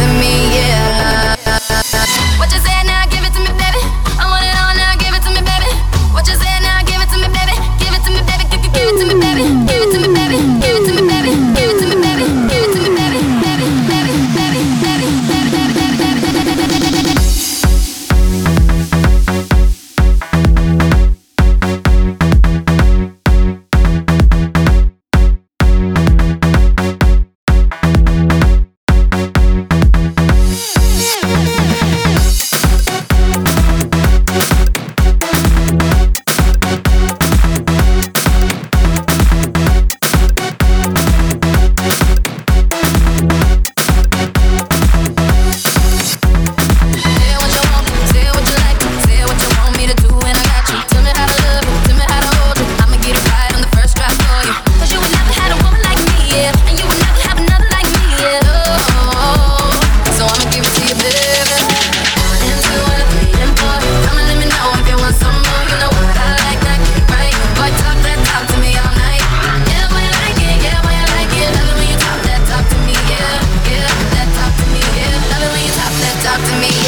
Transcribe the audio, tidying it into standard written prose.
me, yeah. What you say now? Give it to me, baby. I want it all now. Give it to me, baby. What you say now? Give it to me, baby. Give it to me, baby. Give it to me, baby. Give it to me, baby. Give it to me, baby. Give it to me, baby. Give it to me, baby. Baby, baby, baby, baby, baby, baby, baby, baby. Talk to me.